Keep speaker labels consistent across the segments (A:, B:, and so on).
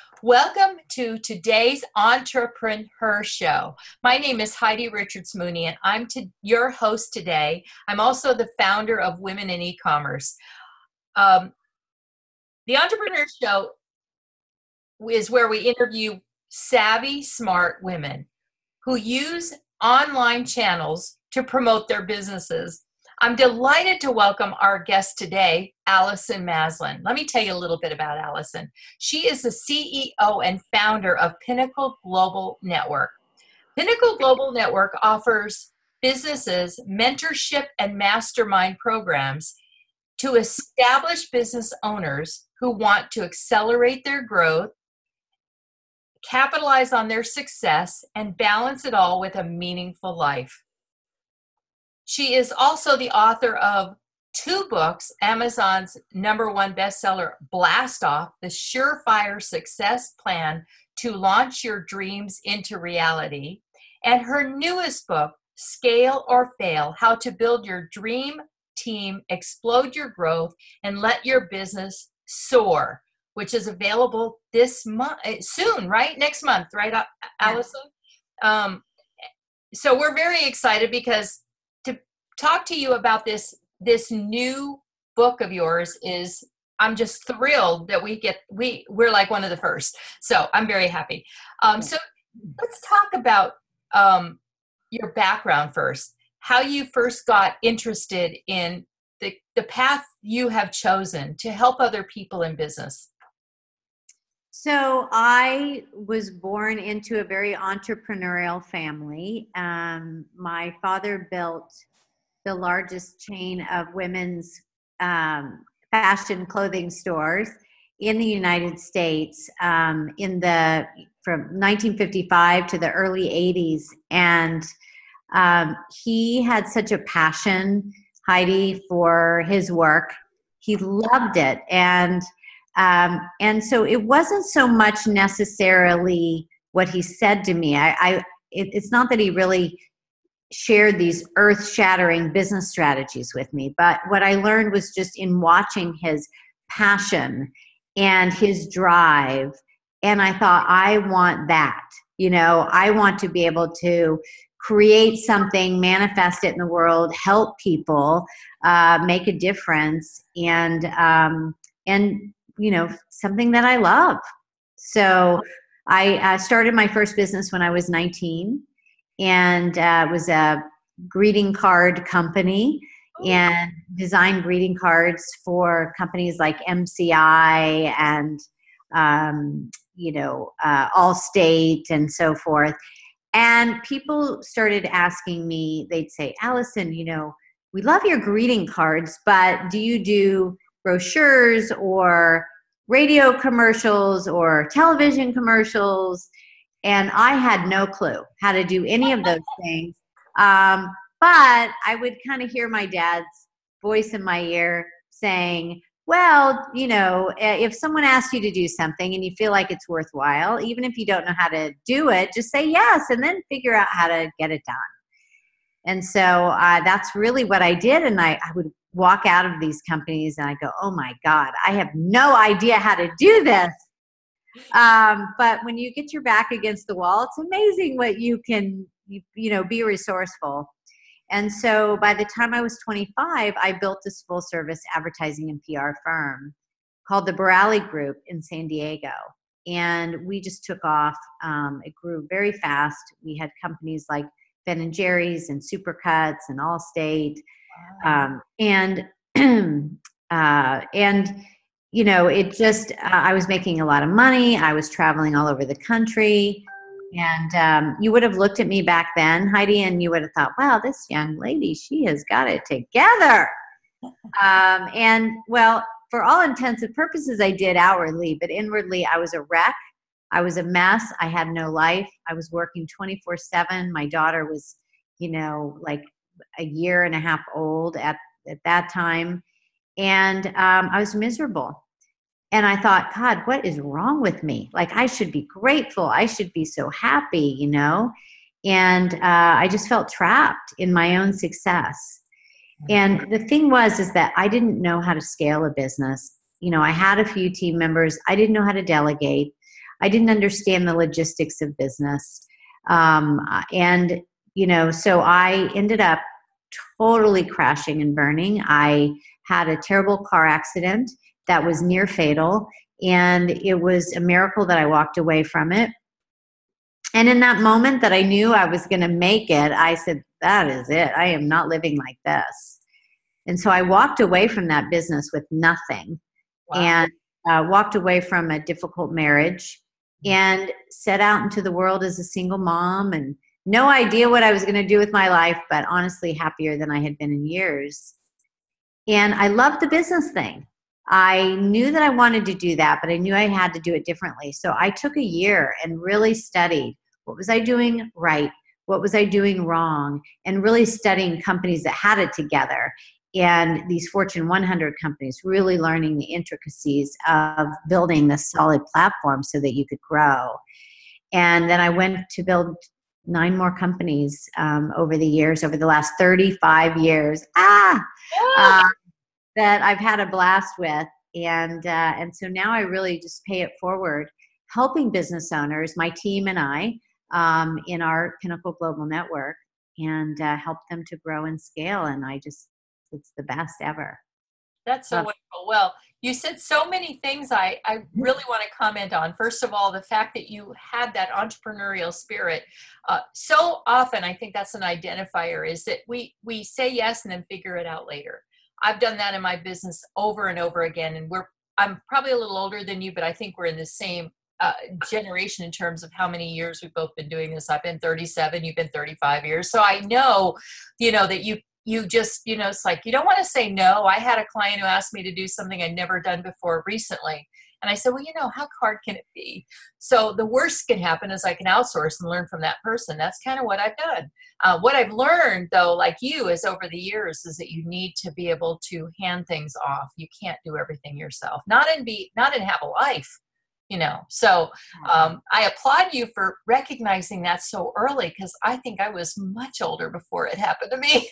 A: Welcome to today's Entrepreneur Show. My name is Heidi Richards Mooney, and I'm your host today. I'm also the founder of Women in E-Commerce. The Entrepreneur Show is where we interview savvy, smart women who use online channels to promote their businesses. I'm delighted to welcome our guest today, Allison Maslan. Let me tell you a little bit about Allison. She is the CEO and founder of Pinnacle Global Network. Pinnacle Global Network offers businesses mentorship and mastermind programs to establish business owners who want to accelerate their growth, capitalize on their success, and balance it all with a meaningful life. She is also the author of 2 books, Amazon's #1 bestseller, Blast Off, the Surefire Success Plan to Launch Your Dreams into Reality, and her newest book, Scale or Fail, How to Build Your Dream Team, Explode Your Growth, and Let Your Business Soar, which is available this month, soon, right? Next month, right, Allison? Yeah. So we're very excited because talk to you about this new book of yours is I'm just thrilled that we're like one of the first. So I'm very happy. So let's talk about your background first, how you first got interested in the path you have chosen to help other people in business.
B: So I was born into a very entrepreneurial family. My father built the largest chain of women's fashion clothing stores in the United States from 1955 to the early 80s. And he had such a passion, Heidi, for his work. He loved it. And so it wasn't so much necessarily what he said to me. It's not that he really shared these earth-shattering business strategies with me, but what I learned was just in watching his passion and his drive, and I thought, I want that. I want to be able to create something, manifest it in the world, help people, make a difference, and something that I love. So I started my first business when I was 19. And it was a greeting card company and designed greeting cards for companies like MCI and, Allstate and so forth. And people started asking me, they'd say, Allison, we love your greeting cards, but do you do brochures or radio commercials or television commercials? And I had no clue how to do any of those things. But I would kind of hear my dad's voice in my ear saying, well, if someone asks you to do something and you feel like it's worthwhile, even if you don't know how to do it, just say yes and then figure out how to get it done. And so that's really what I did. And I would walk out of these companies and I go, oh my God, I have no idea how to do this. But when you get your back against the wall, it's amazing what you can, be resourceful. And so by the time I was 25, I built this full service advertising and PR firm called the Borali Group in San Diego. And we just took off. It grew very fast. We had companies like Ben & Jerry's and Supercuts and Allstate. Wow. It just, I was making a lot of money. I was traveling all over the country. And you would have looked at me back then, Heidi, and you would have thought, wow, this young lady, she has got it together. For all intents and purposes, I did outwardly, but inwardly, I was a wreck. I was a mess. I had no life. I was working 24/7. My daughter was, like a year and a half old at that time. And I was miserable. And I thought, God, what is wrong with me? Like, I should be grateful. I should be so happy, And I just felt trapped in my own success. And the thing is that I didn't know how to scale a business. I had a few team members. I didn't know how to delegate. I didn't understand the logistics of business. And, so I ended up totally crashing and burning. I had a terrible car accident that was near fatal, and it was a miracle that I walked away from it. And in that moment that I knew I was going to make it, I said, that is it. I am not living like this. And so I walked away from that business with nothing. Wow. And walked away from a difficult marriage and set out into the world as a single mom, and no idea what I was going to do with my life, but honestly happier than I had been in years. And I loved the business thing. I knew that I wanted to do that, but I knew I had to do it differently. So I took a year and really studied, what was I doing right? What was I doing wrong? And really studying companies that had it together, and these Fortune 100 companies, really learning the intricacies of building this solid platform so that you could grow. And then I went to build 9 more companies over the years, over the last 35 years, that I've had a blast with. And so now I really just pay it forward, helping business owners, my team and I, in our Pinnacle Global Network, and help them to grow and scale. And it's the best ever.
A: That's so wonderful. Well, you said so many things I really want to comment on. First of all, the fact that you had that entrepreneurial spirit. So often, I think that's an identifier, is that we say yes and then figure it out later. I've done that in my business over and over again. And I'm probably a little older than you, but I think we're in the same generation in terms of how many years we've both been doing this. I've been 37, you've been 35 years. So I know, that you just, it's like, you don't want to say no. I had a client who asked me to do something I'd never done before recently. And I said, well, how hard can it be? So the worst can happen is I can outsource and learn from that person. That's kind of what I've done. What I've learned, though, like you, is over the years, is that you need to be able to hand things off. You can't do everything yourself, not in have a life. So I applaud you for recognizing that so early, because I think I was much older before it happened to me.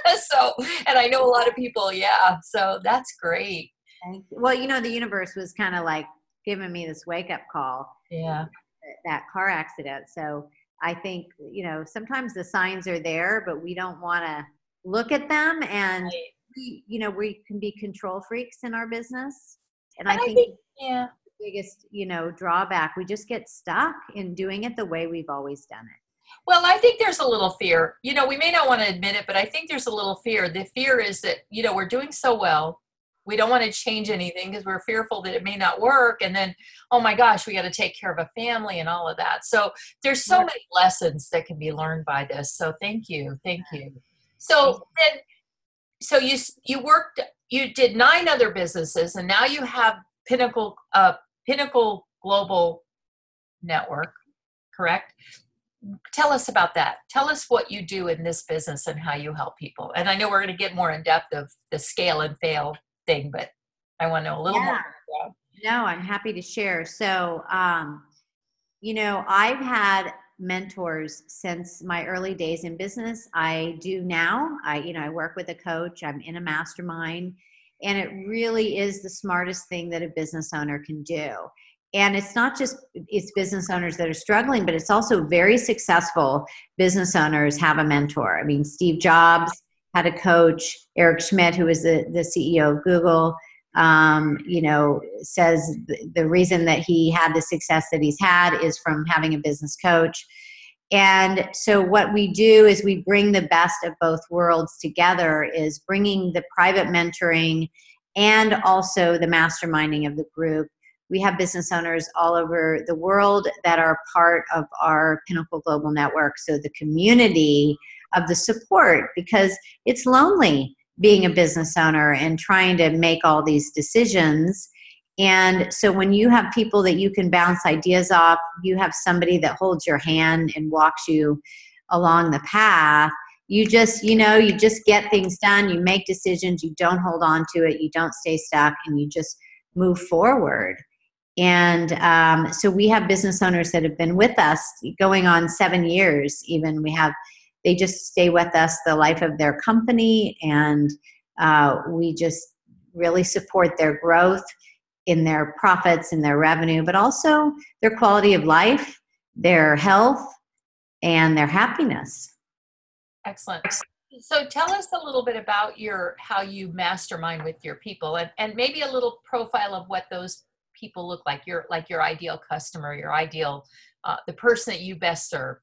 A: And I know a lot of people, so that's great.
B: Well, the universe was kind of like giving me this wake-up call.
A: Yeah.
B: That car accident. So I think, sometimes the signs are there, but we don't want to look at them. And, right. We can be control freaks in our business. And I think the biggest, drawback, we just get stuck in doing it the way we've always done it.
A: Well, I think there's a little fear. We may not want to admit it, but I think there's a little fear. The fear is that, we're doing so well. We don't want to change anything because we're fearful that it may not work. And then, oh my gosh, we got to take care of a family and all of that. So there's so many lessons that can be learned by this. So thank you. Thank you. So then, you did 9 other businesses, and now you have Pinnacle Global Network, correct? Tell us about that. Tell us what you do in this business and how you help people. And I know we're going to get more in depth of the scale and fail thing, but I want to know a little more.
B: No, I'm happy to share. So, I've had mentors since my early days in business. I do now. I work with a coach. I'm in a mastermind, and it really is the smartest thing that a business owner can do. And it's not just it's business owners that are struggling, but it's also very successful business owners have a mentor. I mean, Steve Jobs had a coach. Eric Schmidt, who is the CEO of Google, says the reason that he had the success that he's had is from having a business coach. And so what we do is we bring the best of both worlds together, is bringing the private mentoring and also the masterminding of the group. We have business owners all over the world that are part of our Pinnacle Global Network. So the community of the support, because it's lonely being a business owner and trying to make all these decisions. And so when you have people that you can bounce ideas off, you have somebody that holds your hand and walks you along the path, you just get things done, you make decisions, you don't hold on to it, you don't stay stuck, and you just move forward. And so we have business owners that have been with us going on 7 years even. They just stay with us the life of their company, and we just really support their growth. in their profits and their revenue, but also their quality of life, their health, and their happiness.
A: Excellent. So tell us a little bit about how you mastermind with your people, and maybe a little profile of what those people look like, your ideal customer, your ideal, the person that you best serve.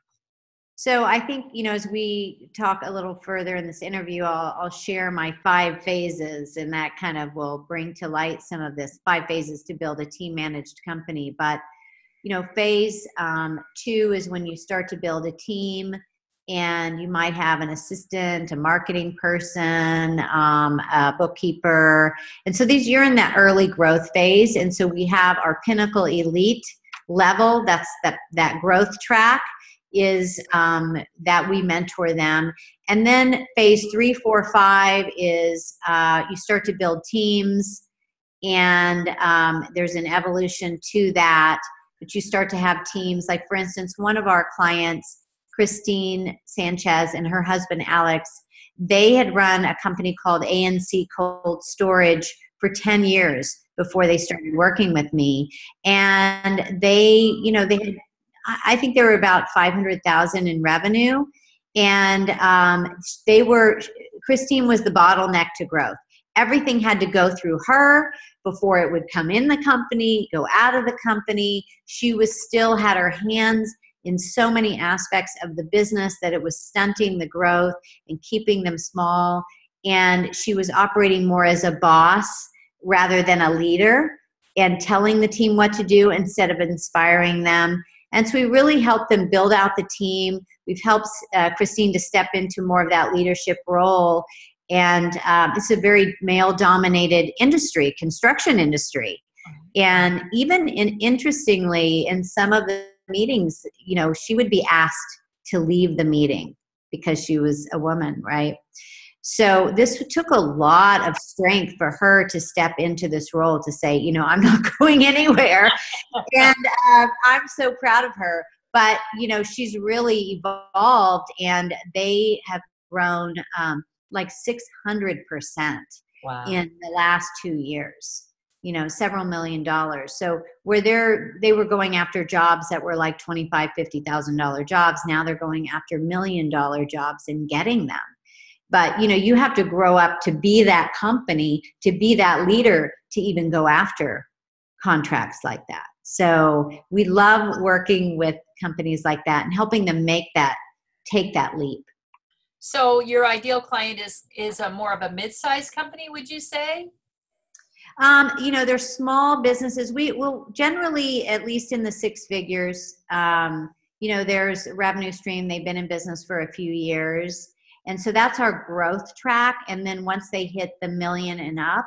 B: So I think, as we talk a little further in this interview, I'll share my 5 phases, and that kind of will bring to light some of this 5 phases to build a team managed company. But, phase 2 is when you start to build a team, and you might have an assistant, a marketing person, a bookkeeper. And so you're in that early growth phase. And so we have our pinnacle elite level. That's that growth track is that we mentor them. And then phase 3, 4, 5 is you start to build teams, and there's an evolution to that. But you start to have teams. Like, for instance, one of our clients, Christine Sanchez, and her husband, Alex, they had run a company called ANC Cold Storage for 10 years before they started working with me. And they had, I think they were about 500,000 in revenue. And Christine was the bottleneck to growth. Everything had to go through her before it would come in the company, go out of the company. She still had her hands in so many aspects of the business that it was stunting the growth and keeping them small. And she was operating more as a boss rather than a leader, and telling the team what to do instead of inspiring them. And so we really helped them build out the team. We've helped Christine to step into more of that leadership role. And it's a very male-dominated industry, construction industry. And even interestingly, in some of the meetings, she would be asked to leave the meeting because she was a woman, right? So this took a lot of strength for her to step into this role, to say, I'm not going anywhere. And I'm so proud of her. But, she's really evolved, and they have grown like 600%
A: Wow.
B: in the last 2 years. Several $1 million. So where they were going after jobs that were like $25,000, $50,000 jobs, now they're going after $1 million jobs and getting them. But, you have to grow up to be that company, to be that leader, to even go after contracts like that. So we love working with companies like that and helping them take that leap.
A: So your ideal client is a more of a mid-sized company, would you say?
B: They're small businesses. We will generally, at least in the 6 figures, there's a revenue stream. They've been in business for a few years. And so that's our growth track. And then once they hit the million and up,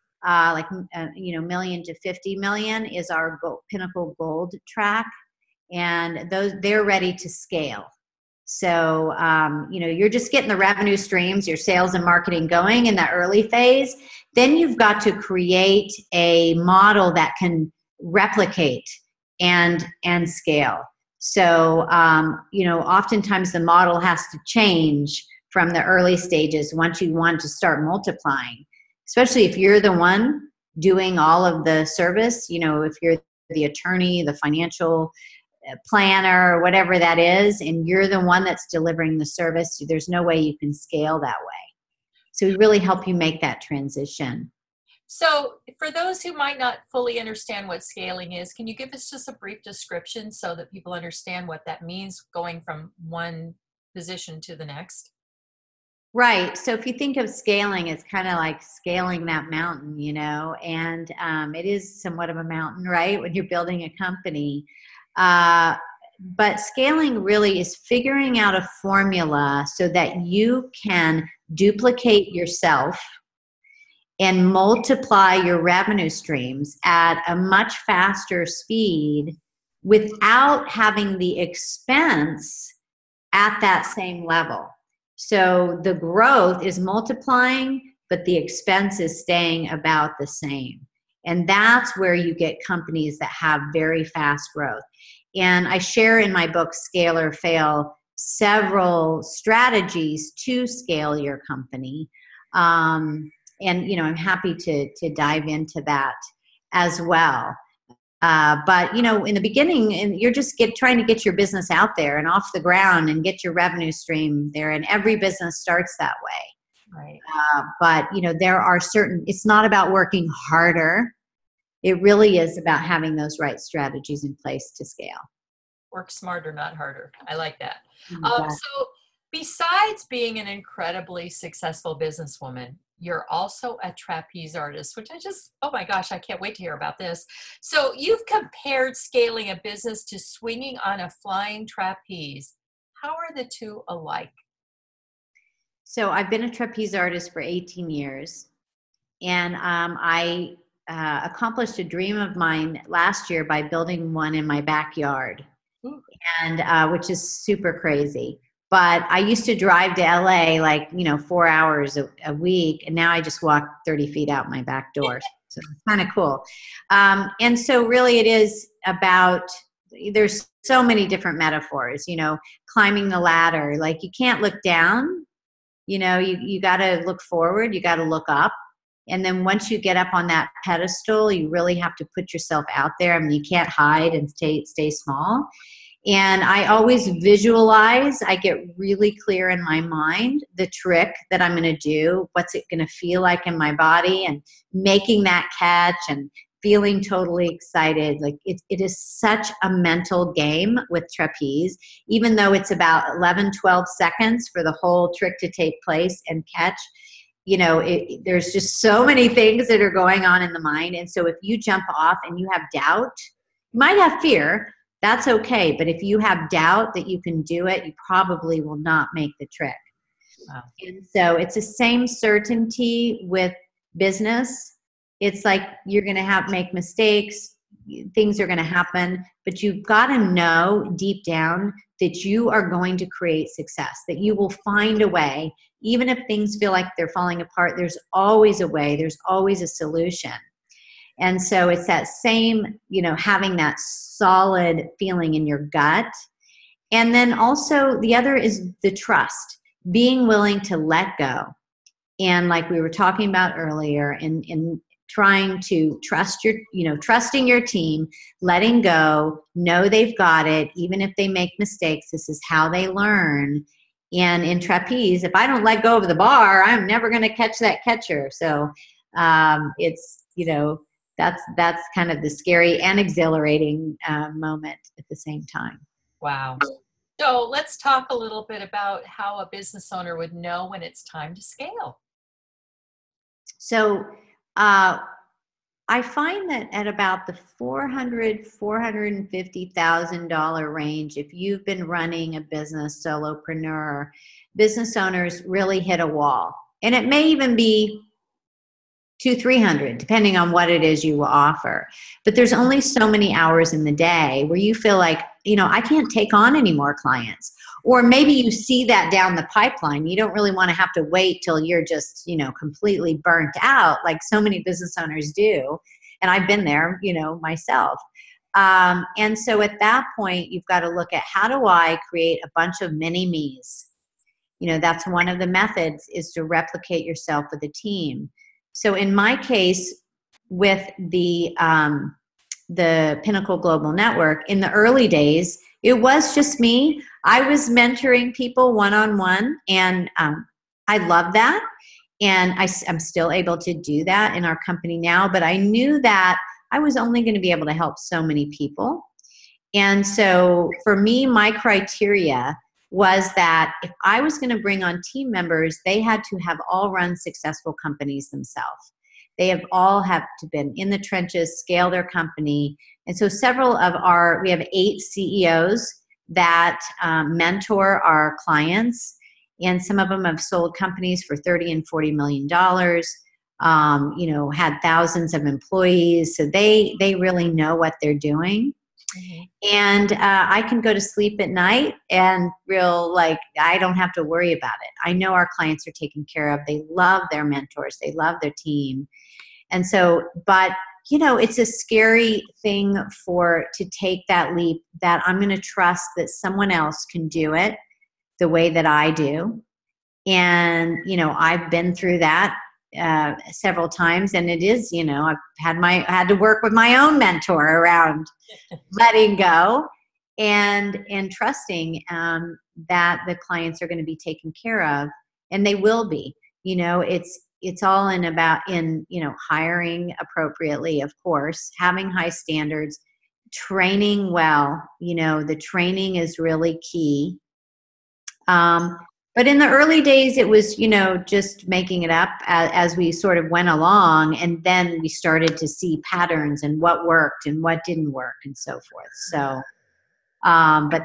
B: million to 50 million is our pinnacle gold track. And they're ready to scale. So, you're just getting the revenue streams, your sales and marketing going in that early phase. Then you've got to create a model that can replicate and scale. So, oftentimes the model has to change from the early stages once you want to start multiplying, especially if you're the one doing all of the service, if you're the attorney, the financial planner, or whatever that is, and you're the one that's delivering the service, there's no way you can scale that way. So we really help you make that transition.
A: So for those who might not fully understand what scaling is, can you give us just a brief description so that people understand what that means, going from one position to the next?
B: Right. So if you think of scaling, it's kind of like scaling that mountain, and it is somewhat of a mountain, right, when you're building a company. But scaling really is figuring out a formula so that you can duplicate yourself and multiply your revenue streams at a much faster speed without having the expense at that same level. So the growth is multiplying, but the expense is staying about the same. And that's where you get companies that have very fast growth. And I share in my book, Scale or Fail, several strategies to scale your company. And, I'm happy to dive into that as well. But in the beginning, and you're just trying to get your business out there and off the ground and get your revenue stream there. And every business starts that way.
A: Right.
B: But there are it's not about working harder. It really is about having those right strategies in place to scale.
A: Work smarter, not harder. I like that.
B: Exactly.
A: So besides being an incredibly successful businesswoman, you're also a trapeze artist, which oh my gosh, I can't wait to hear about this. So you've compared scaling a business to swinging on a flying trapeze. How are the two alike?
B: So I've been a trapeze artist for 18 years, and I accomplished a dream of mine last year by building one in my backyard, and which is super crazy. But I used to drive to LA 4 hours a week, and now I just walk 30 feet out my back door. So it's kind of cool. And so really it is about, there's so many different metaphors, climbing the ladder. Like, you can't look down, you got to look forward, you got to look up. And then once you get up on that pedestal, you really have to put yourself out there. I mean, you can't hide and stay small. And I always visualize, I get really clear in my mind the trick that I'm going to do, what's it going to feel like in my body, and making that catch and feeling totally excited. Like, it is such a mental game with trapeze, even though it's about 11, 12 seconds for the whole trick to take place and catch. There's just so many things that are going on in the mind. And so if you jump off and you have doubt, you might have fear. That's okay. But if you have doubt that you can do it, you probably will not make the trick. Wow. And so it's the same certainty with business. It's like, you're going to make mistakes. Things are going to happen, but you've got to know deep down that you are going to create success, that you will find a way. Even if things feel like they're falling apart, there's always a way. There's always a solution. And so it's that same, having that solid feeling in your gut. And then also the other is the trust, being willing to let go. And like we were talking about earlier, in trying to trusting your team, letting go, know they've got it, even if they make mistakes, this is how they learn. And in trapeze, if I don't let go of the bar, I'm never going to catch that catcher. So it's, that's kind of the scary and exhilarating moment at the same time.
A: Wow. So let's talk a little bit about how a business owner would know when it's time to scale.
B: So I find that at about the $450,000 range, if you've been running a business, solopreneur, business owners really hit a wall. And it may even be 200-300, depending on what it is you offer. But there's only so many hours in the day where you feel like, I can't take on any more clients. Or maybe you see that down the pipeline. You don't really want to have to wait till you're just, completely burnt out, like so many business owners do. And I've been there, myself. And so at that point, you've got to look at, how do I create a bunch of mini me's? That's one of the methods, is to replicate yourself with a team. So in my case, with the Pinnacle Global Network, in the early days, it was just me. I was mentoring people one-on-one, and I love that. And I'm still able to do that in our company now, but I knew that I was only going to be able to help so many people. And so for me, my criteria was that if I was going to bring on team members, they had to have all run successful companies themselves. They have all have to been in the trenches, scale their company. And so we have 8 CEOs that mentor our clients. And some of them have sold companies for $30 and $40 million, had thousands of employees. So they really know what they're doing. Mm-hmm. And I can go to sleep at night and I don't have to worry about it. I know our clients are taken care of. They love their mentors. They love their team. And so, but it's a scary thing to take that leap, that I'm going to trust that someone else can do it the way that I do. And, I've been through that. several times, and it is, I've had to work with my own mentor around letting go and trusting that the clients are going to be taken care of, and they will be. It's all in hiring appropriately, of course, having high standards, training well. The training is really key. But in the early days, it was, just making it up as we sort of went along. And then we started to see patterns and what worked and what didn't work and so forth. So, but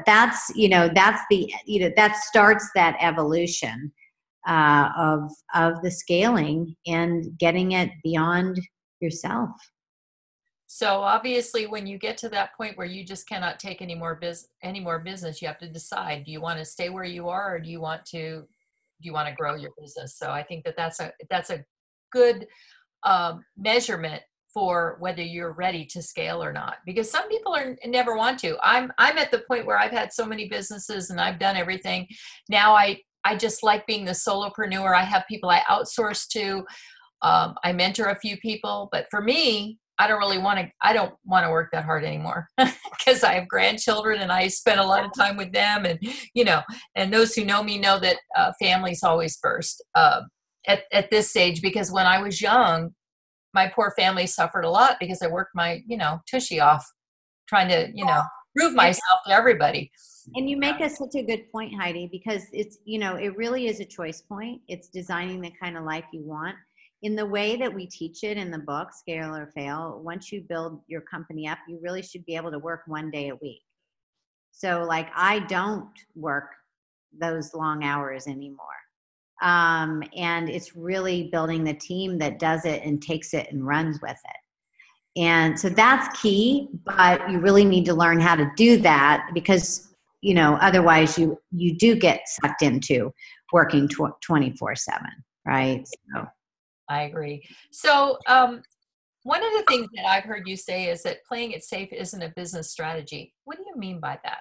B: that starts that evolution of the scaling and getting it beyond yourself.
A: So obviously, when you get to that point where you just cannot take any more business, you have to decide: do you want to stay where you are, or do you want to grow your business? So I think that's a good measurement for whether you're ready to scale or not. Because some people never want to. I'm at the point where I've had so many businesses and I've done everything. Now I just like being the solopreneur. I have people I outsource to. I mentor a few people, but for me, I don't want to work that hard anymore because I have grandchildren and I spend a lot of time with them. And, and those who know me know that family's always first at this stage, because when I was young, my poor family suffered a lot because I worked my, tushy off trying to, prove myself to everybody.
B: And you make such a good point, Heidi, because it's, it really is a choice point. It's designing the kind of life you want. In the way that we teach it in the book, Scale or Fail, once you build your company up, you really should be able to work 1 day a week. So I don't work those long hours anymore. And it's really building the team that does it and takes it and runs with it. And so that's key, but you really need to learn how to do that because, otherwise you do get sucked into working 24/7, right? So.
A: I agree. So one of the things that I've heard you say is that playing it safe isn't a business strategy. What do you mean by that?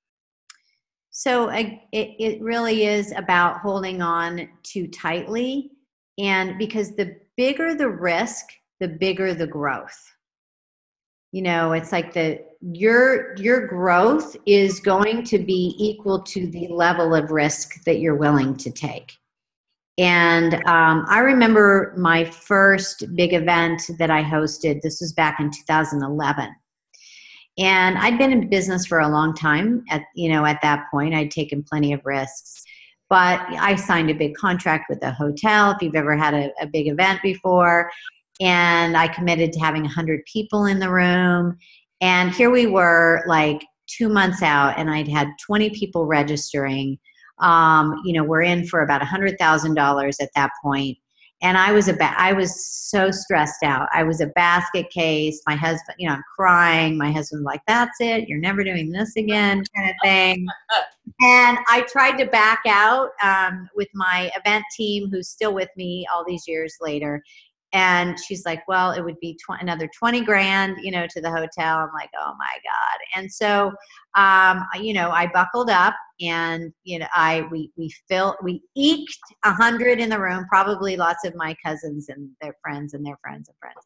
B: So it really is about holding on too tightly, and because the bigger the risk, the bigger the growth. It's like your growth is going to be equal to the level of risk that you're willing to take. And I remember my first big event that I hosted. This was back in 2011. And I'd been in business for a long time. At that point, I'd taken plenty of risks. But I signed a big contract with a hotel, if you've ever had a big event before. And I committed to having 100 people in the room. And here we were 2 months out, and I'd had 20 people registering. We're in for about $100,000 at that point. And I was so stressed out. I was a basket case. My husband, I'm crying. My husband's like, "That's it. You're never doing this again," kind of thing. And I tried to back out with my event team, who's still with me all these years later. And she's like, "Well, it would be another 20 grand, to the hotel." I'm like, "Oh my God." And so, I buckled up and, we eked 100 in the room, probably lots of my cousins and their friends and their friends and friends.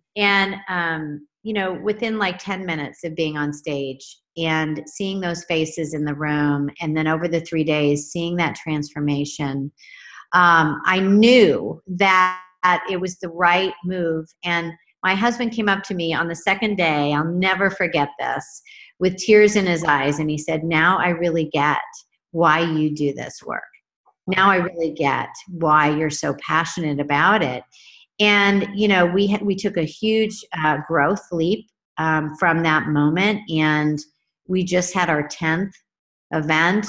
B: And, within 10 minutes of being on stage and seeing those faces in the room, and then over the 3 days, seeing that transformation, I knew that it was the right move. And my husband came up to me on the second day, I'll never forget this, with tears in his eyes. And he said, "Now I really get why you do this work. Now I really get why you're so passionate about it." And, we took a huge growth leap from that moment. And we just had our 10th event,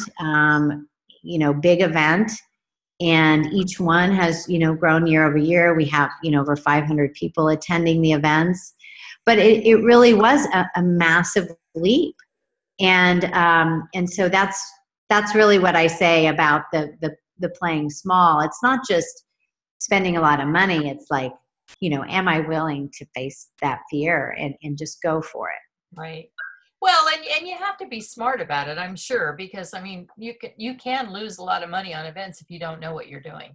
B: big event. And each one has, grown year over year. We have, over 500 people attending the events. But it really was a massive leap. And so that's really what I say about the playing small. It's not just spending a lot of money. It's like, am I willing to face that fear and just go for it?
A: Right. Well, and you have to be smart about it, I'm sure, because you can lose a lot of money on events if you don't know what you're doing.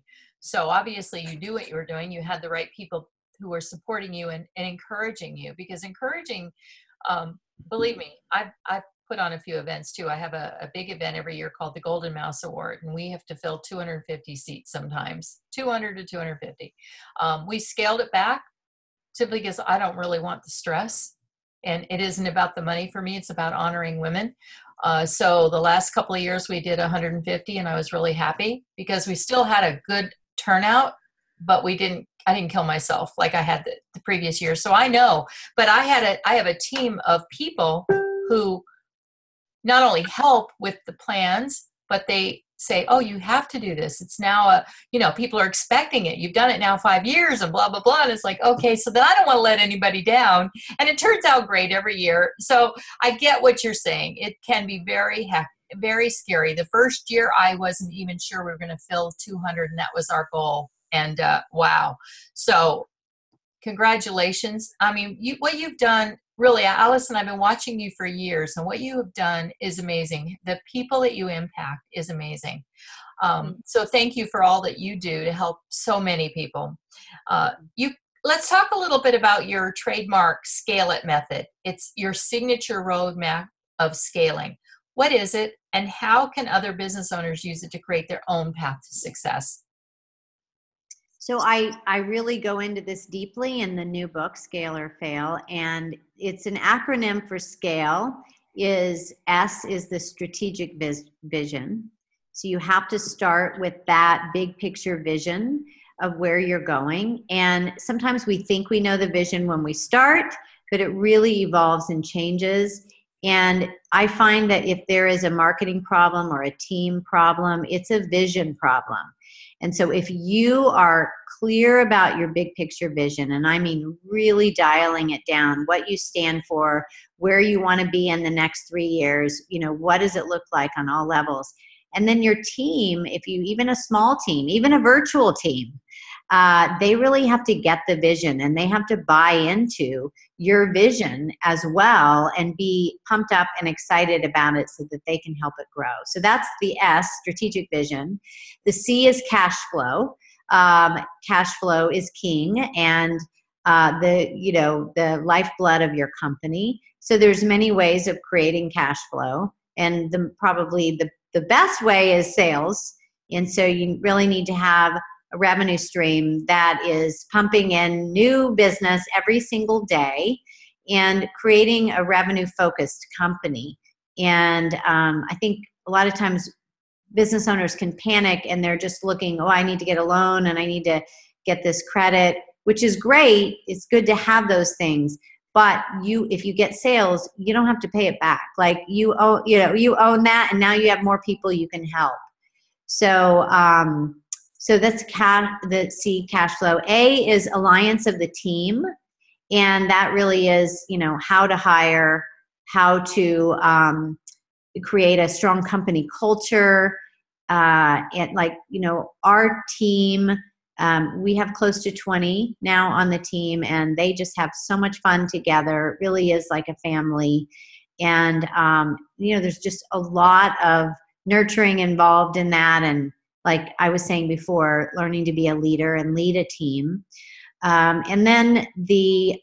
A: So obviously you knew what you were doing. You had the right people who were supporting you and encouraging you, because encouraging, believe me, I've put on a few events too. I have a big event every year called the Golden Mouse Award, and we have to fill 250 seats sometimes, 200 to 250. We scaled it back simply because I don't really want the stress. And it isn't about the money for me, it's about honoring women. So the last couple of years we did 150, and I was really happy because we still had a good turnout, but I didn't kill myself like I had the previous year. So I know, but I have a team of people who not only help with the plans, but they say, oh, you have to do this. It's now people are expecting it. You've done it now 5 years and blah, blah, blah. And it's like, okay, so then I don't want to let anybody down. And it turns out great every year. So I get what you're saying. It can be very scary. The first year I wasn't even sure we were going to fill 200, and that was our goal. And wow. So congratulations. I mean, what you've done, really, Allison, I've been watching you for years, and what you have done is amazing. The people that you impact is amazing. So thank you for all that you do to help so many people. Let's talk a little bit about your trademark Scale It method. It's your signature roadmap of scaling. What is it, and how can other business owners use it to create their own path to success?
B: So I really go into this deeply in the new book, Scale or Fail, and it's an acronym for SCALE. S is the strategic vision. So you have to start with that big picture vision of where you're going. And sometimes we think we know the vision when we start, but it really evolves and changes. And I find that if there is a marketing problem or a team problem, it's a vision problem. And so if you are clear about your big picture vision, and I mean really dialing it down, what you stand for, where you want to be in the next 3 years, what does it look like on all levels? And then your team, if you, even a small team, even a virtual team, they really have to get the vision, and they have to buy into your vision as well and be pumped up and excited about it so that they can help it grow. So that's the S, strategic vision. The C is cash flow. Cash flow is king, and the lifeblood of your company. So there's many ways of creating cash flow, and probably the best way is sales. And so you really need to have a revenue stream that is pumping in new business every single day and creating a revenue focused company. And I think a lot of times business owners can panic, and they're just looking, oh, I need to get a loan and I need to get this credit, which is great. It's good to have those things. But if you get sales, you don't have to pay it back. Like you own that, and now you have more people you can help. So that's the C, cash flow. A is alliance of the team, and that really is how to hire, how to create a strong company culture, and our team. We have close to 20 now on the team, and they just have so much fun together. It really is like a family. And, there's just a lot of nurturing involved in that. And like I was saying before, learning to be a leader and lead a team. And then the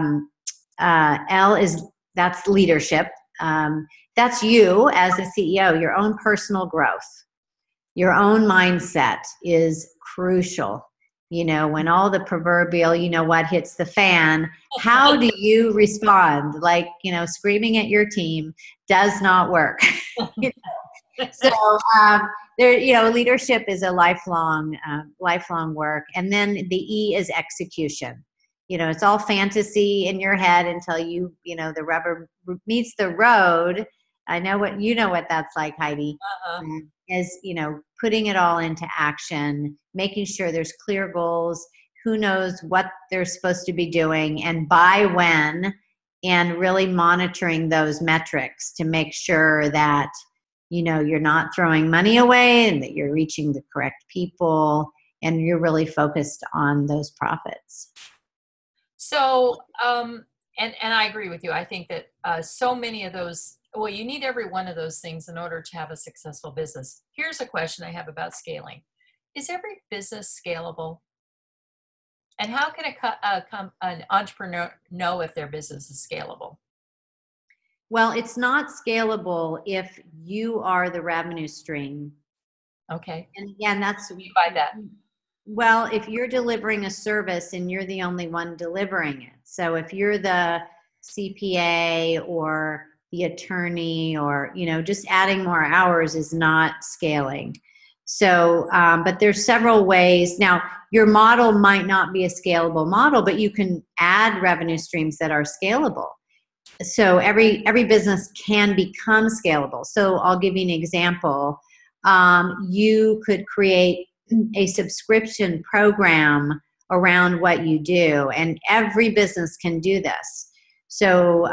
B: L that's leadership. That's you as a CEO, your own personal growth. Your own mindset is crucial. When all the proverbial, what hits the fan, how do you respond? Like, screaming at your team does not work. So leadership is a lifelong work. And then the E is execution. It's all fantasy in your head until the rubber meets the road. I know what that's like, Heidi. Is putting it all into action, making sure there's clear goals, who knows what they're supposed to be doing and by when, and really monitoring those metrics to make sure that you're not throwing money away and that you're reaching the correct people and you're really focused on those profits.
A: So and I agree with you. I think that so many of those, well, you need every one of those things in order to have a successful business. Here's a question I have about scaling. Is every business scalable? And how can an entrepreneur know if their business is scalable?
B: Well, it's not scalable if you are the revenue stream.
A: Okay.
B: And again,
A: What do you mean by that?
B: well, if you're delivering a service and you're the only one delivering it. So if you're the CPA or the attorney, or, just adding more hours is not scaling. So, but there's several ways. Now, your model might not be a scalable model, but you can add revenue streams that are scalable. So every business can become scalable. So I'll give you an example. You could create a subscription program around what you do, and every business can do this. So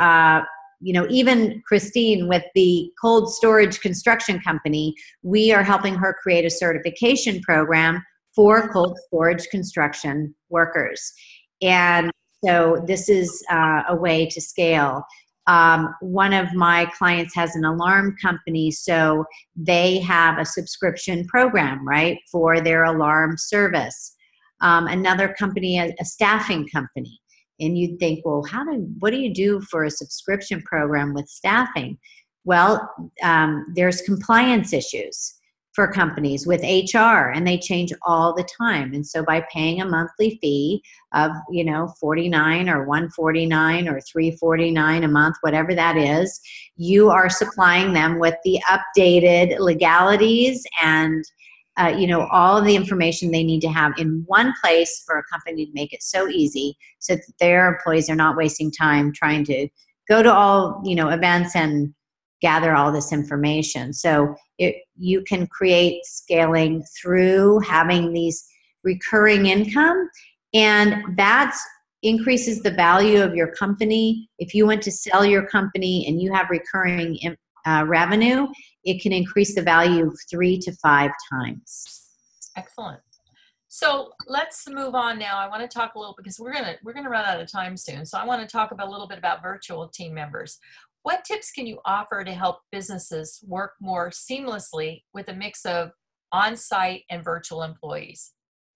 B: even Christine with the cold storage construction company, we are helping her create a certification program for cold storage construction workers. And so this is a way to scale. One of my clients has an alarm company, so they have a subscription program, right, for their alarm service. Another company, a staffing company. And you'd think, well, what do you do for a subscription program with staffing? Well, there's compliance issues for companies with HR, and they change all the time. And so by paying a monthly fee of, 49 or 149 or 349 a month, whatever that is, you are supplying them with the updated legalities and all of the information they need to have in one place for a company to make it so easy so that their employees are not wasting time trying to go to all, events and gather all this information. So you can create scaling through having these recurring income, and that increases the value of your company. If you want to sell your company and you have recurring revenue, it can increase the value 3 to 5 times.
A: Excellent. So let's move on now. I want to talk a little because we're gonna run out of time soon. So I want to talk about a little bit about virtual team members. What tips can you offer to help businesses work more seamlessly with a mix of on-site and virtual employees?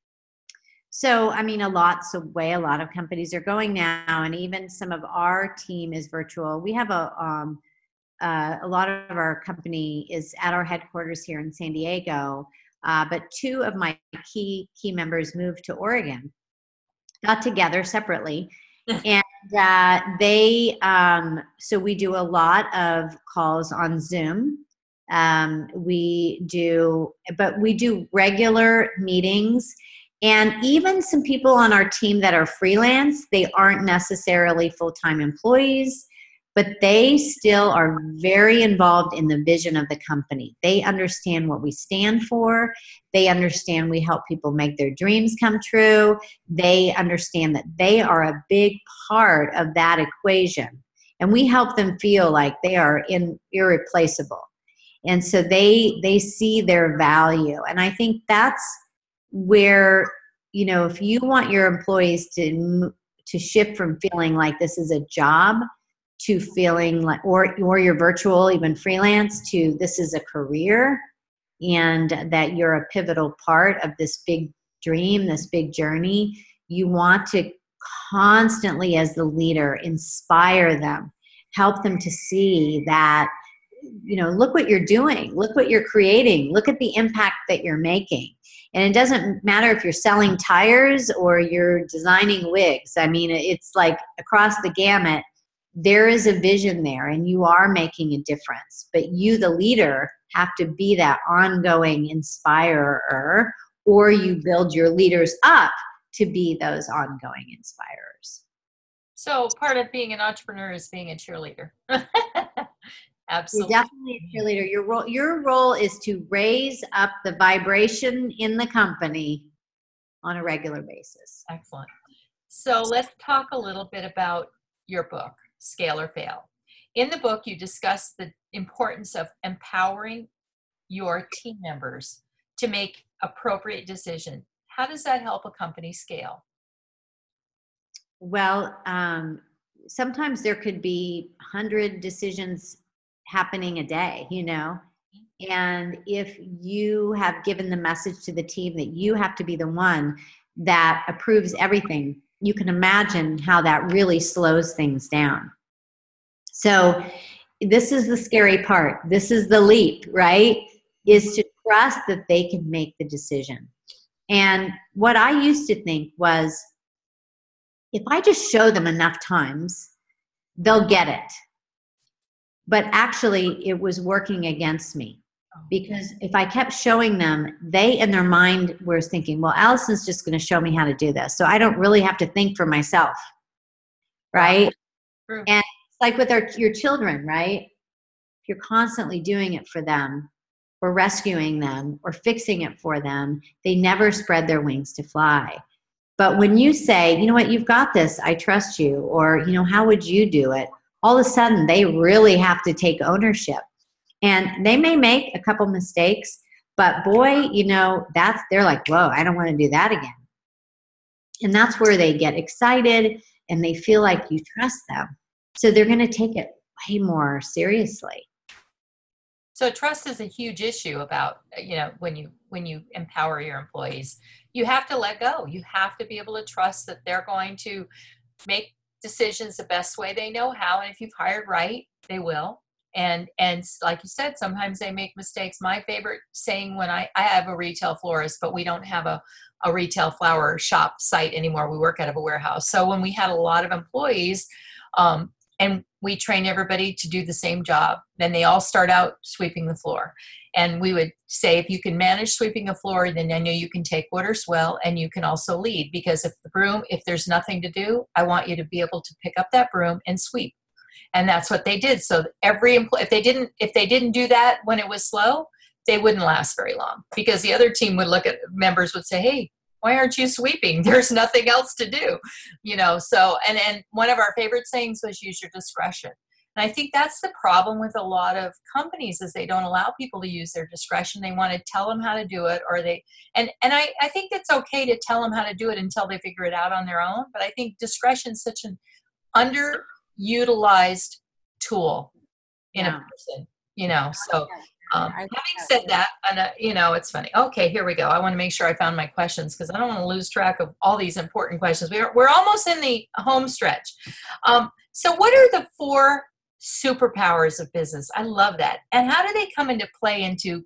B: So, I mean, a lot of companies are going now, and even some of our team is virtual. We have a lot of our company is at our headquarters here in San Diego, but 2 of my key members moved to Oregon, not together, separately. And so we do a lot of calls on Zoom. We do regular meetings. And even some people on our team that are freelance, they aren't necessarily full-time employees, but they still are very involved in the vision of the company. They understand what we stand for. They understand we help people make their dreams come true. They understand that they are a big part of that equation. And we help them feel like they are irreplaceable. And so they see their value. And I think that's where, if you want your employees to shift from feeling like this is a job to feeling like, or you're virtual, even freelance, to this is a career, and that you're a pivotal part of this big dream, this big journey, you want to constantly, as the leader, inspire them, help them to see that, look what you're doing, look what you're creating, look at the impact that you're making. And it doesn't matter if you're selling tires or you're designing wigs. I mean, it's like across the gamut. There is a vision there, and you are making a difference. But you, the leader, have to be that ongoing inspirer, or you build your leaders up to be those ongoing inspirers.
A: So part of being an entrepreneur is being a cheerleader. Absolutely.
B: You're definitely a cheerleader. Your role is to raise up the vibration in the company on a regular basis.
A: Excellent. So let's talk a little bit about your book, Scale or Fail. In the book, you discuss the importance of empowering your team members to make appropriate decisions. How does that help a company scale?
B: Well, sometimes there could be 100 decisions happening a day, And if you have given the message to the team that you have to be the one that approves everything, you can imagine how that really slows things down. So this is the scary part. This is the leap, right? Is to trust that they can make the decision. And what I used to think was, if I just show them enough times, they'll get it. But actually, it was working against me. Because if I kept showing them, they in their mind were thinking, well, Allison's just going to show me how to do this. So I don't really have to think for myself. Right?
A: True.
B: And it's like with your children, right? If you're constantly doing it for them or rescuing them or fixing it for them, they never spread their wings to fly. But when you say, you know what, you've got this, I trust you, or, you know, how would you do it? All of a sudden, they really have to take ownership. And they may make a couple mistakes, but boy, you know, they're like, whoa, I don't want to do that again. And that's where they get excited and they feel like you trust them. So they're going to take it way more seriously.
A: So trust is a huge issue about, you know, when you empower your employees, you have to let go. You have to be able to trust that they're going to make decisions the best way they know how. And if you've hired right, they will. And like you said, sometimes they make mistakes. My favorite saying, when I have a retail florist, but we don't have a retail flower shop site anymore. We work out of a warehouse. So when we had a lot of employees, and we train everybody to do the same job, then they all start out sweeping the floor. And we would say, if you can manage sweeping a floor, then I know you can take orders well, and you can also lead. Because if there's nothing to do, I want you to be able to pick up that broom and sweep. And that's what they did. So every employee, if they didn't do that when it was slow, they wouldn't last very long, because the other team would look at members would say, hey, why aren't you sweeping? There's nothing else to do, you know? So, and one of our favorite sayings was, use your discretion. And I think that's the problem with a lot of companies, is they don't allow people to use their discretion. They want to tell them how to do it, or I think it's okay to tell them how to do it until they figure it out on their own. But I think discretion is such an underutilized tool in a person, you know? So, having said that, and you know, it's funny. Okay, here we go. I want to make sure I found my questions, because I don't want to lose track of all these important questions. We're almost in the home stretch. So what are the 4 superpowers of business? I love that. And how do they come into play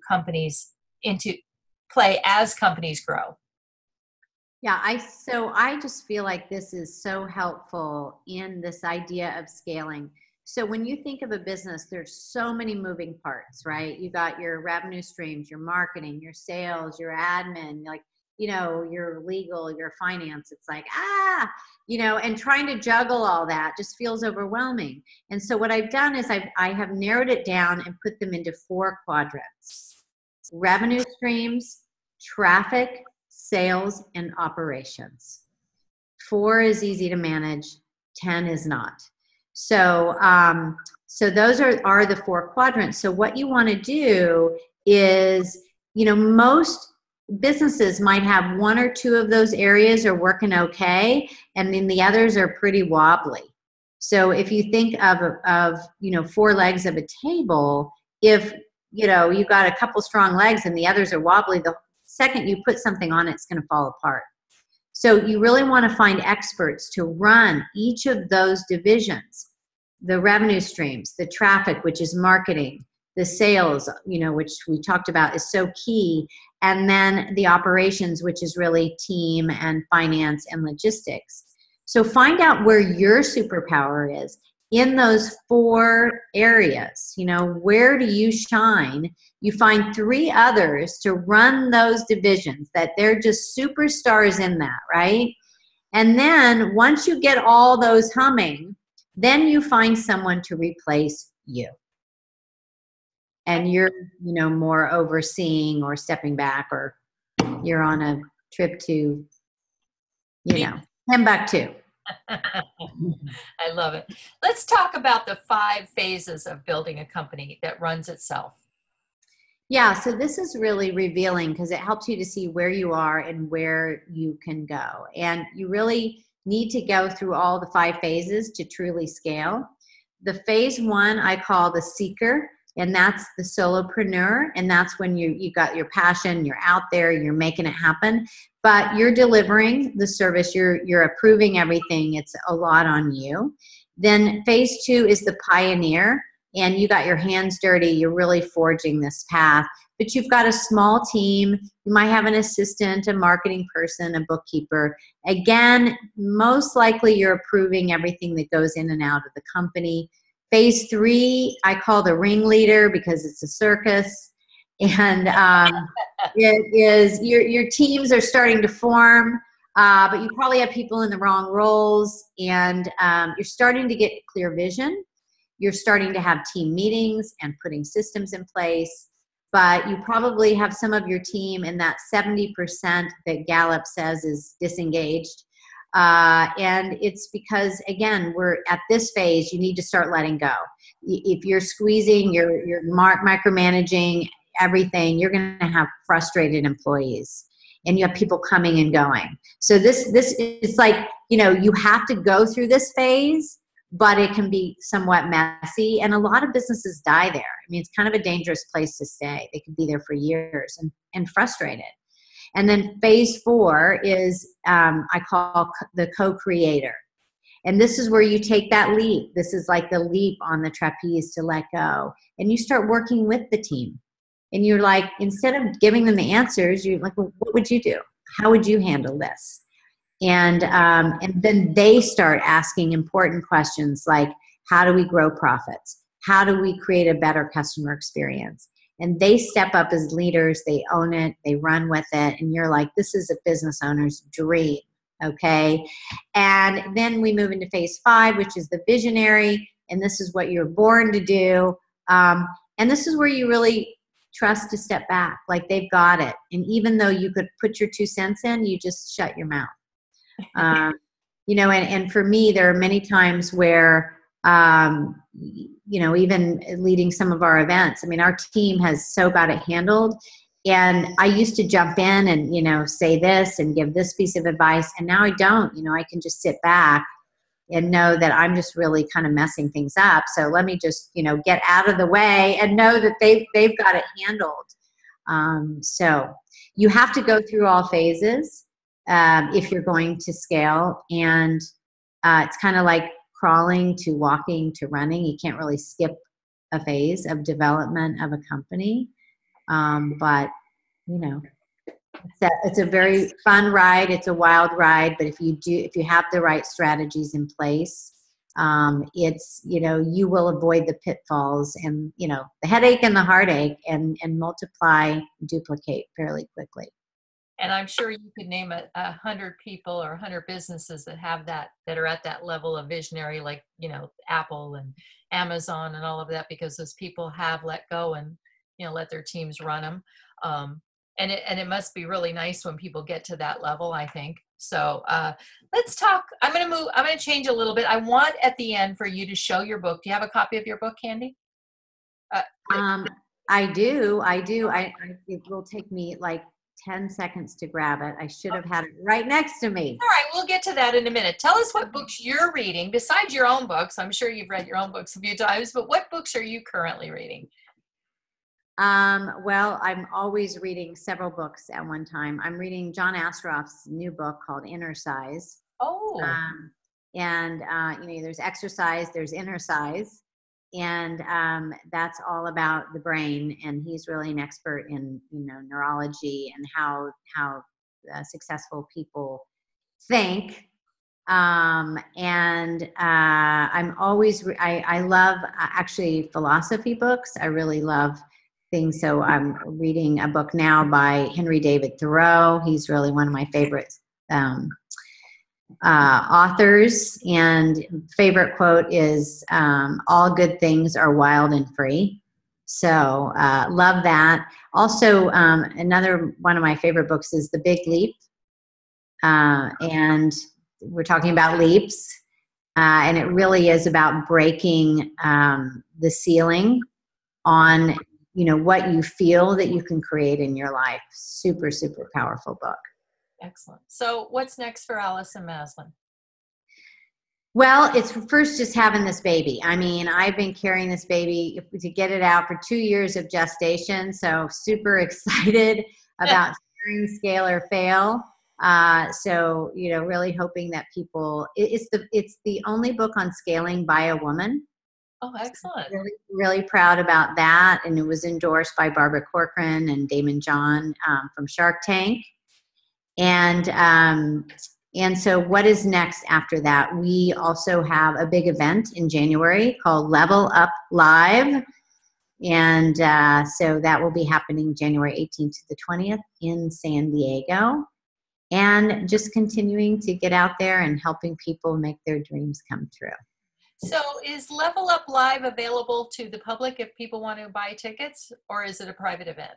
A: as companies grow?
B: Yeah, I just feel like this is so helpful in this idea of scaling. So when you think of a business, there's so many moving parts, right? You got your revenue streams, your marketing, your sales, your admin, like, you know, your legal, your finance. It's like, you know, and trying to juggle all that just feels overwhelming. And so what I've done is I have narrowed it down and put them into 4 quadrants: revenue streams, traffic, sales, and operations. 4 is easy to manage, 10 is not. So, so those are the 4 quadrants. So what you want to do is, you know, most businesses might have 1 or 2 of those areas are working okay, and then the others are pretty wobbly. So if you think of you know, 4 legs of a table, if, you know, you got a couple strong legs and the others are wobbly, the second you put something on it, it's going to fall apart. So you really want to find experts to run each of those divisions: the revenue streams, the traffic, which is marketing, the sales, you know, which we talked about is so key, and then the operations, which is really team and finance and logistics. So find out where your superpower is in those 4 areas. You know, where do you shine? You find 3 others to run those divisions that they're just superstars in that, right? And then once you get all those humming, then you find someone to replace you. And you're, you know, more overseeing or stepping back, or you're on a trip to, you know, Timbuktu.
A: I love it. Let's talk about the 5 phases of building a company that runs itself.
B: Yeah, so this is really revealing, because it helps you to see where you are and where you can go. And you really need to go through all the 5 phases to truly scale. The phase 1 I call the seeker. And that's the solopreneur. And that's when you got your passion, you're out there, you're making it happen, but you're delivering the service, you're approving everything. It's a lot on you. Then phase 2 is the pioneer, and you got your hands dirty. You're really forging this path, but you've got a small team. You might have an assistant, a marketing person, a bookkeeper. Again, most likely you're approving everything that goes in and out of the company. Phase 3, I call the ringleader because it's a circus. And it is your teams are starting to form, but you probably have people in the wrong roles, and you're starting to get clear vision. You're starting to have team meetings and putting systems in place, but you probably have some of your team in that 70% that Gallup says is disengaged. And it's because, again, we're at this phase, you need to start letting go. If you're squeezing, you're micromanaging everything, you're going to have frustrated employees, and you have people coming and going. So this is like, you have to go through this phase, but it can be somewhat messy, and a lot of businesses die there. I mean, it's kind of a dangerous place to stay. They could be there for years and frustrated. And then phase 4 is I call the co-creator. And this is where you take that leap. This is like the leap on the trapeze to let go. And you start working with the team. And you're like, instead of giving them the answers, you're like, well, what would you do? How would you handle this? And then they start asking important questions like, how do we grow profits? How do we create a better customer experience? And they step up as leaders, they own it, they run with it, and you're like, this is a business owner's dream, okay? And then we move into phase 5, which is the visionary, and this is what you're born to do. And this is where you really trust to step back, like they've got it. And even though you could put your 2 cents in, you just shut your mouth. And for me, there are many times where, even leading some of our events, I mean, our team has so got it handled. And I used to jump in and, say this and give this piece of advice. And now I don't, I can just sit back and know that I'm just really kind of messing things up. So let me just, get out of the way and know that they've got it handled. So you have to go through all phases. If you're going to scale, and it's kind of like crawling to walking to running. You can't really skip a phase of development of a company, but it's a very fun ride. It's a wild ride, but if you have the right strategies in place, it's you will avoid the pitfalls and the headache and the heartache, and duplicate fairly quickly.
A: And I'm sure you could name 100 people or 100 businesses that have that are at that level of visionary, like, Apple and Amazon and all of that, because those people have let go and, let their teams run them. And it must be really nice when people get to that level, I think. So let's talk. I'm going to change a little bit. I want at the end for you to show your book. Do you have a copy of your book handy?
B: I do. It will take me like 10 seconds to grab it. I should have had it right next to me.
A: All right, we'll get to that in a minute. Tell us what books you're reading besides your own books. I'm sure you've read your own books a few times, but what books are you currently reading?
B: Well, I'm always reading several books at one time. I'm reading John Assaraf's new book called Inner Size.
A: Oh.
B: There's exercise, there's inner size. And that's all about the brain, and he's really an expert in neurology and how successful people think. I'm always I love actually philosophy books. I really love things. So I'm reading a book now by Henry David Thoreau. He's really one of my favorite authors, and favorite quote is all good things are wild and free. So love that. Also, another one of my favorite books is The Big Leap, and we're talking about leaps, and it really is about breaking the ceiling on what you feel that you can create in your life. Super, super powerful book.
A: Excellent. So what's next for Allison Maslan?
B: Well, it's first just having this baby. I mean, I've been carrying this baby to get it out for 2 years of gestation. So super excited about sharing Scale or Fail. So, really hoping that people, it's the only book on scaling by a woman.
A: Oh, excellent.
B: Really, really proud about that. And it was endorsed by Barbara Corcoran and Damon John from Shark Tank. And so what is next after that? We also have a big event in January called Level Up Live. And so that will be happening January 18th to the 20th in San Diego. And just continuing to get out there and helping people make their dreams come true.
A: So is Level Up Live available to the public if people want to buy tickets, or is it a private event?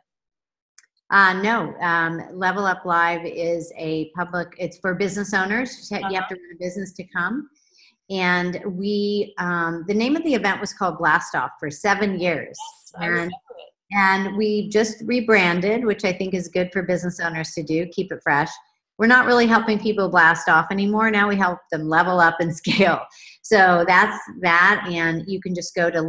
B: No, Level Up Live is a public, it's for business owners. You have to run a business to come. And the name of the event was called Blast Off for 7 years.
A: Yes, I remember it.
B: And we just rebranded, which I think is good for business owners to do, keep it fresh. We're not really helping people blast off anymore. Now we help them level up and scale. So that's that. And you can just go to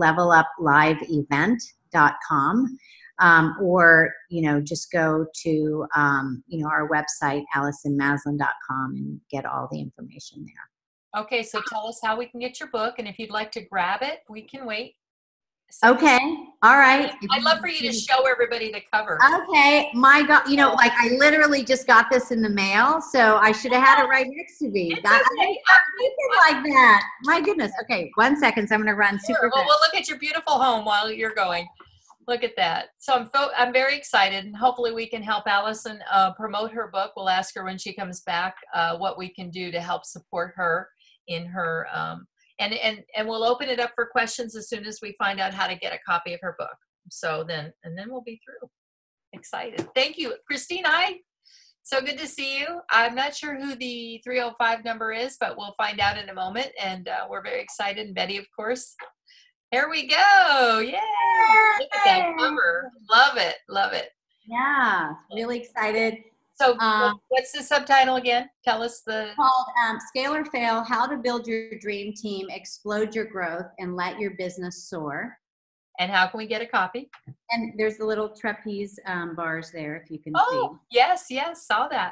B: levelupliveevent.com. Or, just go to, our website, AlisonMaslin.com, and get all the information there.
A: Okay, so tell us how we can get your book, and if you'd like to grab it, we can wait.
B: So, okay, all right.
A: I'd love for you to show everybody the cover.
B: Okay, my God, I literally just got this in the mail, so I should have had it right next to me.
A: It's okay.
B: Like that. My goodness. Okay, 1 second. So I'm going to run super fast.
A: Well, we'll look at your beautiful home while you're going. Look at that. So I'm very excited, and hopefully we can help Alison promote her book. We'll ask her when she comes back what we can do to help support her in her, and we'll open it up for questions as soon as we find out how to get a copy of her book. So then we'll be through. Excited. Thank you, Christine. Hi. So good to see you. I'm not sure who the 305 number is, but we'll find out in a moment. And we're very excited. And Betty, of course. Here we go. Yay. Look at that cover. Love it. Love it.
B: Yeah. Really excited.
A: So what's the subtitle again? Tell us
B: called Scale or Fail, How to Build Your Dream Team, Explode Your Growth, and Let Your Business Soar.
A: And how can we get a copy?
B: And there's the little trapeze bars there, if you can see.
A: Oh, yes, saw that.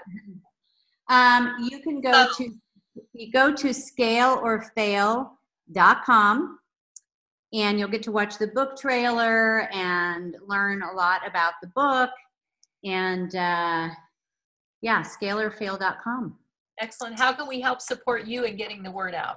B: You can go to scaleorfail.com. And you'll get to watch the book trailer and learn a lot about the book. And scaleorfail.com.
A: Excellent. How can we help support you in getting the word out?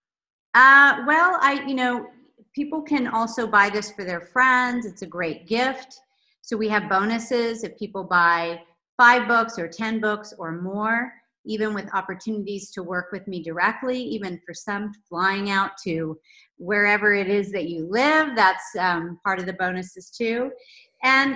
B: People can also buy this for their friends. It's a great gift. So we have bonuses if people buy 5 books or 10 books or more, even with opportunities to work with me directly, even for some flying out to wherever it is that you live. That's part of the bonuses too. And,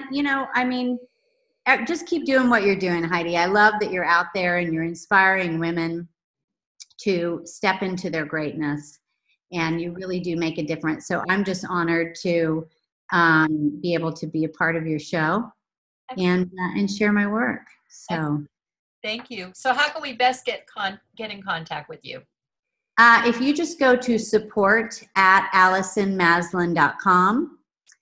B: just keep doing what you're doing, Heidi. I love that you're out there and you're inspiring women to step into their greatness. And you really do make a difference. So I'm just honored to be able to be a part of your show and share my work. So
A: thank you. So how can we best get in contact with you?
B: If you just go to support@AlisonMaslin.com,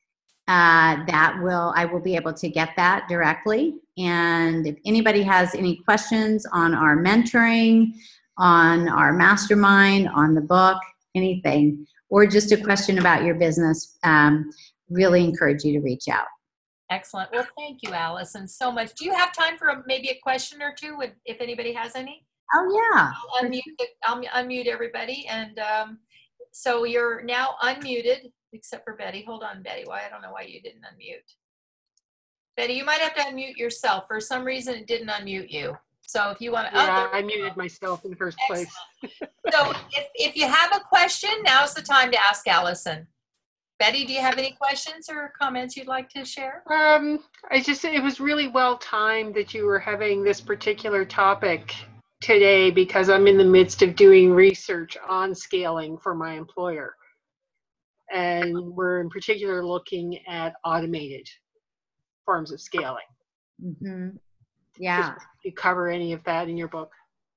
B: I will be able to get that directly. And if anybody has any questions on our mentoring, on our mastermind, on the book, anything, or just a question about your business, really encourage you to reach out.
A: Excellent. Well, thank you, Alison, so much. Do you have time for maybe a question or two if anybody has any?
B: Oh, yeah.
A: I'll unmute everybody. And so you're now unmuted, except for Betty. Hold on, Betty. I don't know why you didn't unmute. Betty, you might have to unmute yourself. For some reason, it didn't unmute you. So if you want to...
C: Yeah, I muted myself in the first place.
A: So if you have a question, now's the time to ask Alison. Betty, do you have any questions or comments you'd like to share?
C: It was really well timed that you were having this particular topic today, because I'm in the midst of doing research on scaling for my employer. And we're in particular looking at automated forms of scaling.
B: Mm-hmm. Yeah.
C: Do you cover any of that in your book?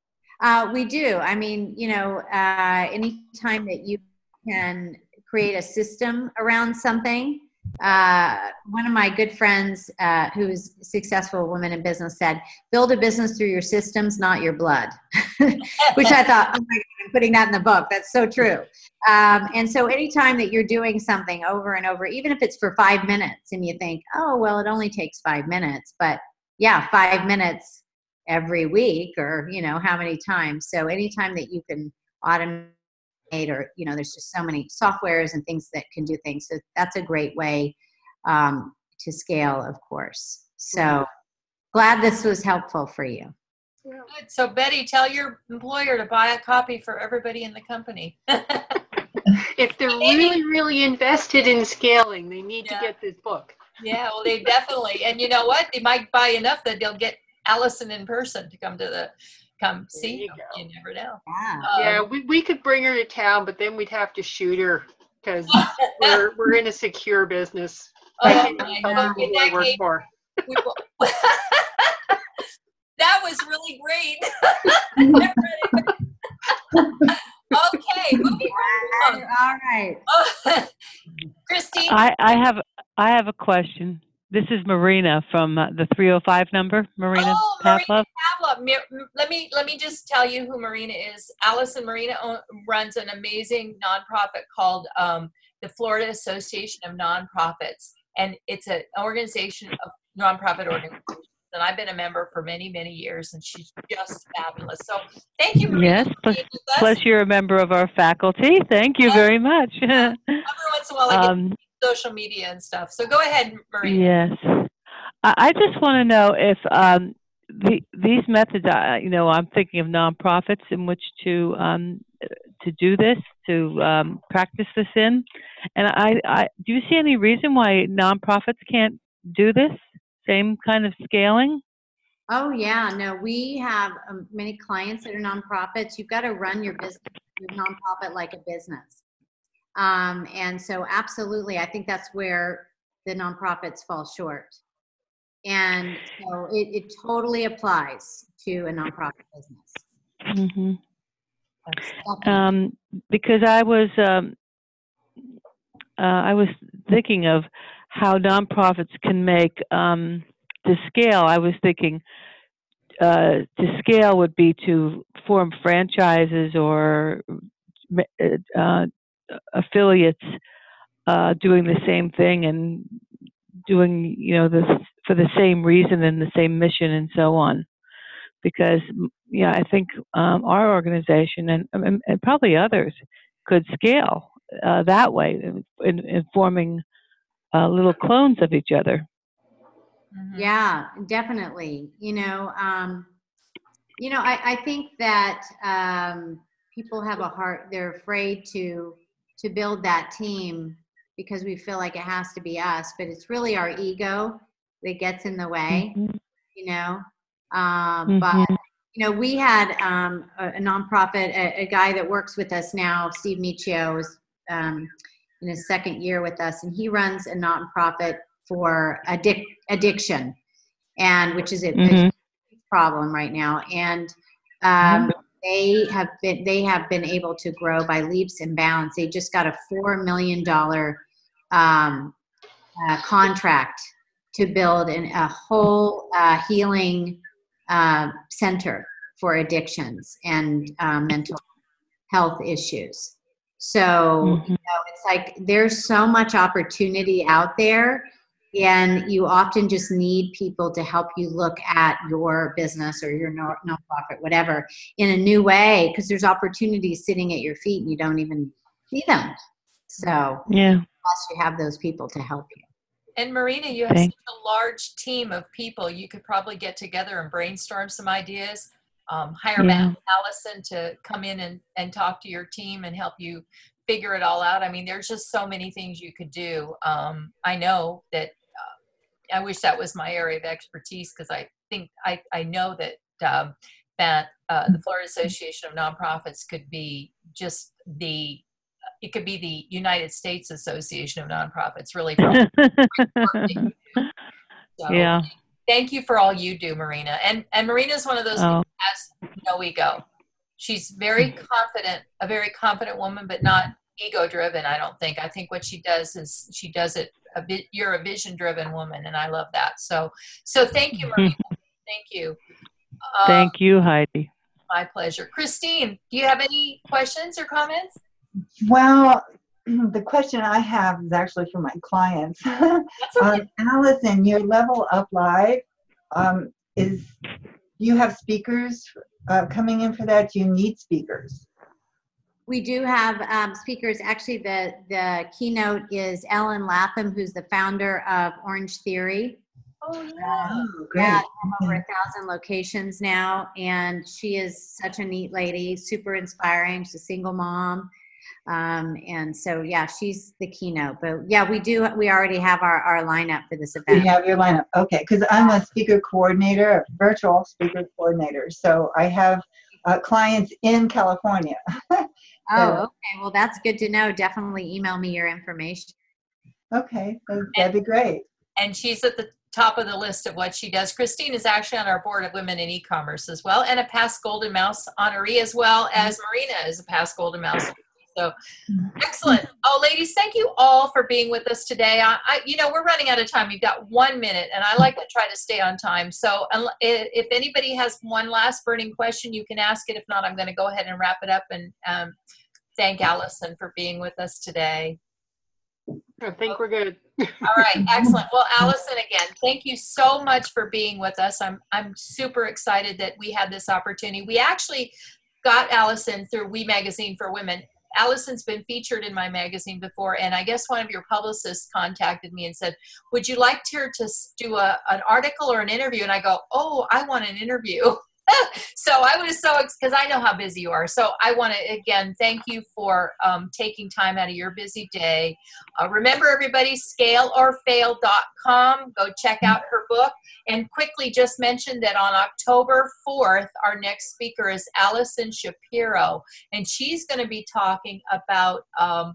B: We do. I mean, anytime that you can create a system around something. One of my good friends, who's a successful woman in business, said, build a business through your systems, not your blood, which I thought, oh my God, I'm putting that in the book. That's so true. And so anytime that you're doing something over and over, even if it's for 5 minutes and you think, oh, well, it only takes 5 minutes, but yeah, 5 minutes every week or, how many times. So anytime that you can automate or, there's just so many softwares and things that can do things. So that's a great way to scale, of course. So glad this was helpful for you.
A: Good. So Betty, tell your employer to buy a copy for everybody in the company.
C: If they're really, really invested in scaling, they need to get this book.
A: Yeah, well, they definitely, and you know what? They might buy enough that they'll get Allison in person to come see you. You never know.
B: Yeah,
C: we could bring her to town, but then we'd have to shoot her because we're in a secure business.
A: Oh,
C: I work for.
A: That was really great. Okay, moving on.
B: All right.
A: Christine?
D: I have a question. This is Marina from the 305 number. Marina Pavlov.
A: Let me just tell you who Marina is. Allison Marina runs an amazing nonprofit called the Florida Association of Nonprofits, and it's an organization of nonprofit organizations. And I've been a member for many, many years, and she's just fabulous. So thank you, Marina.
D: Yes, plus you're a member of our faculty. Thank you very much.
A: Every once in a while I get social media and stuff. So go ahead, Marina.
D: Yes. I just want to know if these methods, I'm thinking of nonprofits in which to do this, to practice this in. And I do you see any reason why nonprofits can't do this? Same kind of scaling?
B: Oh, yeah. No, we have many clients that are nonprofits. You've got to run your business, your nonprofit like a business. And so absolutely, I think that's where the nonprofits fall short. And so it totally applies to a nonprofit business.
D: Mm-hmm. Because I was thinking of how nonprofits can make to scale. I was thinking to scale would be to form franchises or affiliates doing the same thing and doing this for the same reason and the same mission and so on. Because I think our organization and probably others could scale that way in forming little clones of each other.
B: Yeah, definitely. I think that people have a heart. They're afraid to build that team because we feel like it has to be us, but it's really our ego that gets in the way. But we had a nonprofit, a guy that works with us now, Steve Michio, is in his second year with us, and he runs a nonprofit for addiction, and which is a problem right now. And they have been able to grow by leaps and bounds. They just got a $4 million contract to build a whole healing center for addictions and mental health issues. So it's like there's so much opportunity out there, and you often just need people to help you look at your business or your nonprofit, whatever, in a new way, because there's opportunities sitting at your feet and you don't even see them. So plus you have those people to help you.
A: And Marina, you have such a large team of people. You could probably get together and brainstorm some ideas. Hire Matt and Allison to come in and talk to your team and help you figure it all out. I mean, there's just so many things you could do. I know that I wish that was my area of expertise, because I think I know that the Florida Association of Nonprofits could be just it could be the United States Association of Nonprofits, really. Thank you for all you do, Marina. And Marina's one of those people who has no ego. She's very confident, a very confident woman, but not ego driven. I don't think. I think what she does is she does it a bit. You're a vision driven woman, and I love that. So thank you, Marina. Thank you.
D: Thank you, Heidi.
A: My pleasure. Christine, do you have any questions or comments?
E: Well, the question I have is actually for my clients.
A: That's okay.
E: Allison, your Level Up Live, do you have speakers coming in for that? Do you need speakers?
B: We do have speakers. Actually, the keynote is Ellen Latham, who's the founder of Orange Theory.
A: Oh, yeah.
E: Great.
B: Yeah, over 1,000 locations now, and she is such a neat lady, super inspiring. She's a single mom, and so yeah, she's the keynote. But yeah, we already have our lineup for this event.
E: You have your lineup, okay? Because I'm a speaker coordinator, a virtual speaker coordinator, so I have clients in California.
B: Oh, okay. Well, that's good to know. Definitely email me your information.
E: Okay, that'd be great.
A: And she's at the top of the list of what she does. Christine is actually on our board of Women in E-Commerce as well, and a past Golden Mouse honoree, as well as Marina is a past Golden Mouse honoree. So excellent. Oh, ladies, thank you all for being with us today. We're running out of time. You've got 1 minute, and I like to try to stay on time. So if anybody has one last burning question, you can ask it. If not, I'm going to go ahead and wrap it up and thank Allison for being with us today.
C: I think we're good.
A: All right, excellent. Well, Allison, again, thank you so much for being with us. I'm super excited that we had this opportunity. We actually got Allison through We Magazine for Women. Allison's been featured in my magazine before, and I guess one of your publicists contacted me and said, would you like her to do an article or an interview? And I go, oh, I want an interview. So I was because I know how busy you are. So I want to, again, thank you for taking time out of your busy day. Remember, everybody, scaleorfail.com. Go check out her book. And quickly just mention that on October 4th, our next speaker is Allison Shapiro. And she's going to be talking about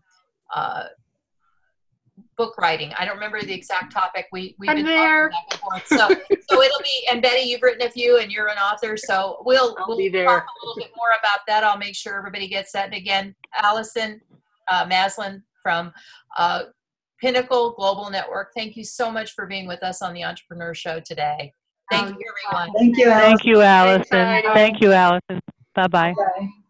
A: book writing. I don't remember the exact topic. We've been talking back and forth. So it'll be, and Betty, you've written a few and you're an author. So we'll
C: be there.
A: talk a little bit more about that. I'll make sure everybody gets that. And again, Allison Maslin from Pinnacle Global Network. Thank you so much for being with us on the Entrepreneur Show today. Thank you, everyone.
E: Thank you, Allison.
D: Thank you, Allison.
C: Thanks, Heidi.
D: Thank you, Allison. Bye-bye.
E: Bye.